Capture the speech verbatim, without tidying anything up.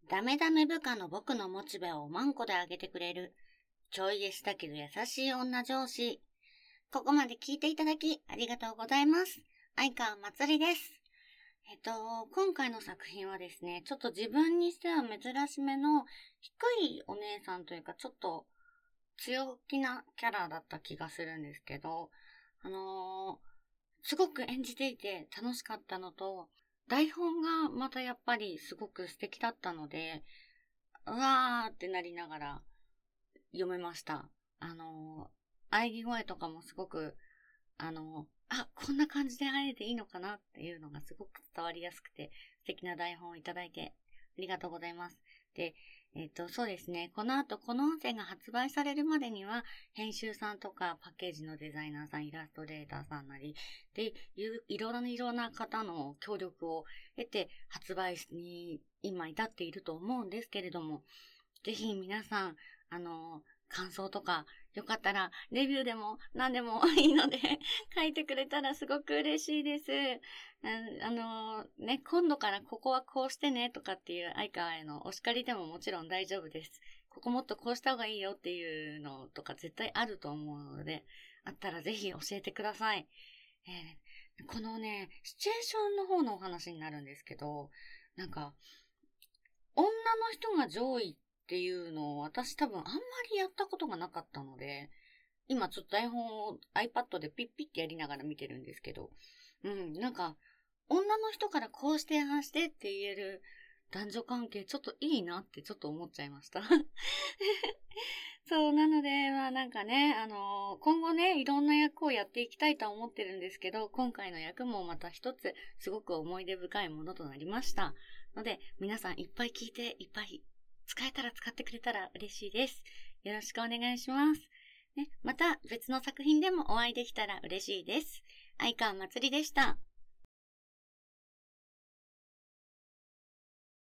ダメダメ部下の僕のモチベをおまんこで上げてくれる、ちょいエしたけど優しい女上司。ここまで聞いていただきありがとうございます。相川まつりです。えっと、今回の作品はですね、ちょっと自分にしては珍しめの低いお姉さんというか、ちょっと強気なキャラだった気がするんですけど、あのー、すごく演じていて楽しかったのと、台本がまたやっぱりすごく素敵だったので、うわーってなりながら読めました。あのー、喘ぎ声とかもすごく、あのー、あ、こんな感じで会えていいのかなっていうのがすごく伝わりやすくて、素敵な台本をいただいてありがとうございます。で、えっと、そうですね。この後、この音声が発売されるまでには、編集さんとかパッケージのデザイナーさん、イラストレーターさんなり、で、いろいろな方の協力を得て発売に今至っていると思うんですけれども、ぜひ皆さん、あの、感想とか、よかったら、レビューでも何でもいいので、書いてくれたらすごく嬉しいです。あ, あの、ね、今度からここはこうしてねとかっていう相川へのお叱りでももちろん大丈夫です。ここもっとこうした方がいいよっていうのとか絶対あると思うので、あったらぜひ教えてください。えー、このね、シチュエーションの方のお話になるんですけど、なんか、女の人が上位っていうのを私多分あんまりやったことがなかったので、今ちょっと台本を iPad でピッピッてやりながら見てるんですけど、うん、なんか、女の人からこうしてああしてって言える男女関係ちょっといいなってちょっと思っちゃいました。そう、なので、まあなんかね、あのー、今後ね、いろんな役をやっていきたいと思ってるんですけど、今回の役もまた一つ、すごく思い出深いものとなりました。ので、皆さんいっぱい聞いて、いっぱい使えたら使ってくれたら嬉しいです。よろしくお願いします。ね、また別の作品でもお会いできたら嬉しいです。相川まつりでした。